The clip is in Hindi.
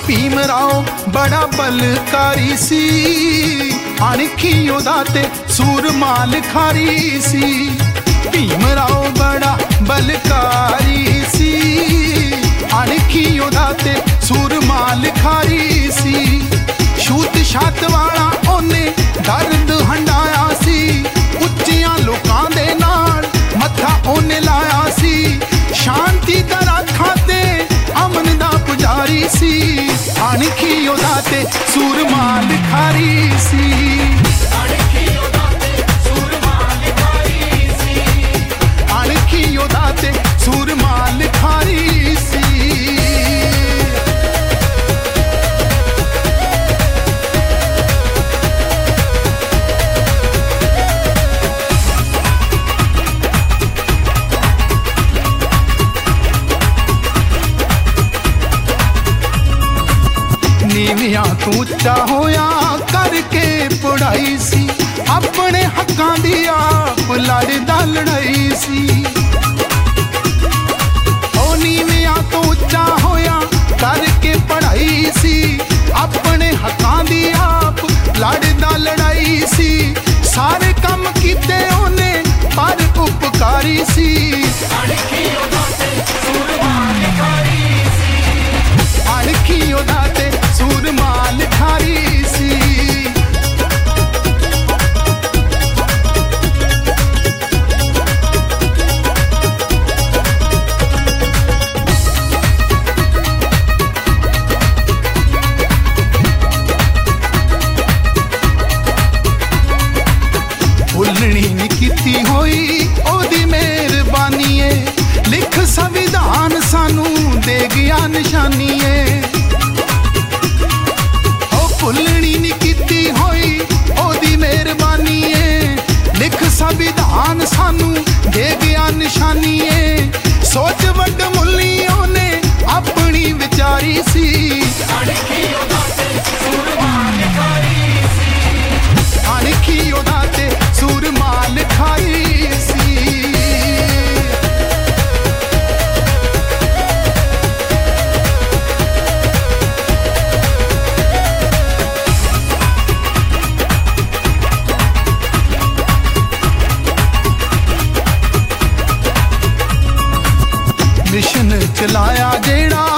भीम राव बड़ा बलकारी सी, अणखी ओदा ते सूरमा लिखारी सी। भीम राव बड़ा बलकारी सी, अणखी ओदा ते सूरमा लिखारी सी। छूत छात वाला ओने दर्द हंडाया सी, उच्चियां लोकां दे नाल मत्था ओने लाया सी। शांति दा राखा ते अमन दा पुजारी सी, अणखी ओदा ते सूरमा लिखारी सी। अणखी ओदा ते सूरमा लिखारी सी, अणखी ओदा ते सूरमा लिखारी सी। नीवियां तू उच्चा होया करके पढ़ाई सी, अपने हक्कां दी आप लड़दा लड़ाई सी। ओ नीवियां तू उच्चा होया करके पढ़ाई सी, अपने हक्कां दी आप लड़दा लड़ाई सी। सारे काम कीते ओने पर उपकारी सी, अणखी ओदा ते सूरमा लिखारी सी। अणखी ओदा ते सूरमा लिखारी सी। भुलनी नी कीती होई ओदी मेहरबानी है, लिख संविधान सानू दे गया निशानी है। भुलनी नी कीती होई ओदी मेहरबानी है, लिख संविधान सानू दे गया निशानी है। सोच वड मुल्ली ओने अपनी विचारी सी, अणखी ओदा ते सूरमा लिखारी सी। अणखी ओदा ते सूरमा लिखारी सी। मिशन चलाया जेड़ा